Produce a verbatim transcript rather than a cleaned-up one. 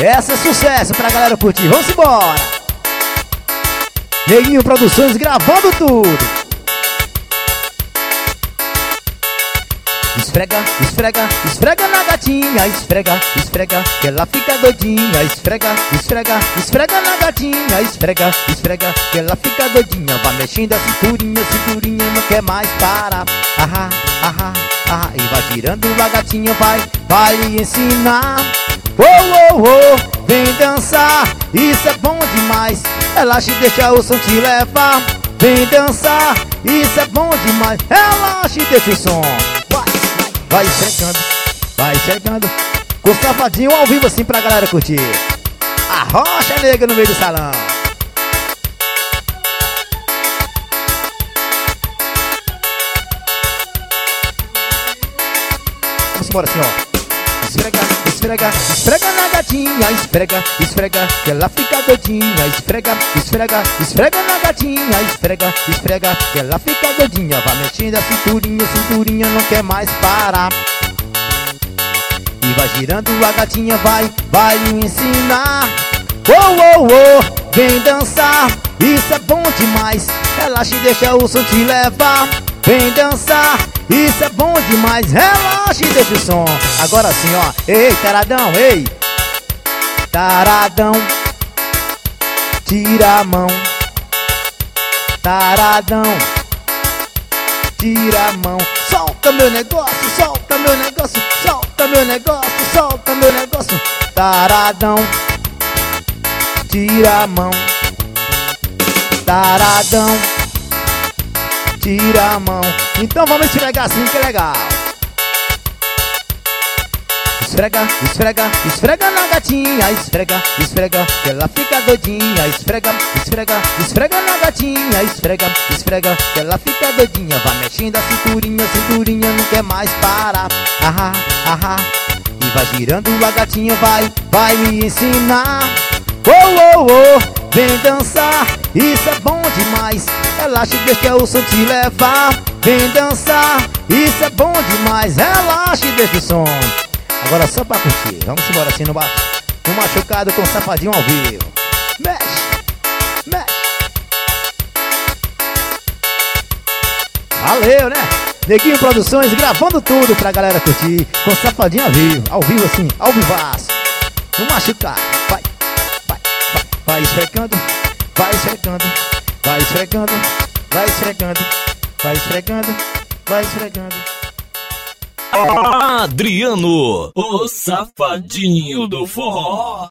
Essa é sucesso pra galera curtir, vamos embora. Neguinho Produções gravando tudo. Esfrega, esfrega, esfrega na gatinha. Esfrega, esfrega, que ela fica doidinha. Esfrega, esfrega, esfrega na gatinha. Esfrega, esfrega, que ela fica doidinha. Vai mexendo a cinturinha, cinturinha não quer mais parar. Ahá, ahá, ahá. E vai girando a gatinha, vai, vai lhe ensinar. Oh, oh, oh, vem dançar, isso é bom demais. Relaxa e deixa o som te levar. Vem dançar, isso é bom demais. Relaxa e deixa o som. Vai, vai, vai chegando, vai chegando. Com o Safadinho ao vivo assim pra galera curtir. A rocha negra no meio do salão. Vamos embora assim, ó. Esfrega, esfrega, esfrega na gatinha. Esfrega, esfrega, que ela fica doidinha. Esfrega, esfrega, esfrega na gatinha. Esfrega, esfrega, que ela fica doidinha. Vai mexendo a cinturinha, cinturinha não quer mais parar. E vai girando a gatinha, vai, vai lhe ensinar. Oh, oh, oh, vem dançar, isso é bom demais. Relaxa e deixa o som te levar. Vem dançar, isso é bom demais. Relaxa e deixa o som. Agora sim, ó. Ei, taradão, ei. Taradão, tira a mão. Taradão, tira a mão. Solta meu negócio, solta meu negócio. Solta meu negócio, solta meu negócio. Taradão, tira a mão. Taradão, tira a mão. Então vamos esfregar assim que é legal. Esfrega, esfrega, esfrega na gatinha. Esfrega, esfrega, que ela fica doidinha. Esfrega, esfrega, esfrega na gatinha. Esfrega, esfrega, que ela fica doidinha. Vai mexendo a cinturinha, cinturinha não quer mais parar. Ahá, ahá. E vai girando a gatinha, vai, vai me ensinar. Oh, oh, oh, vem dançar, isso é bom demais. Relaxa e deixa o som te levar. Vem dançar, isso é bom demais. Relaxa e deixa o som. Agora só pra curtir, vamos embora assim no, no machucado com o Safadinho ao vivo. Mexe, mexe. Valeu, né? Neguinho Produções gravando tudo pra galera curtir. Com o Safadinho ao vivo, ao vivo assim, ao vivaço. No machucado, vai. Vai esfregando, vai esfregando, vai esfregando, vai esfregando, vai esfregando, vai esfregando. Adriano, o Safadinho do Forró.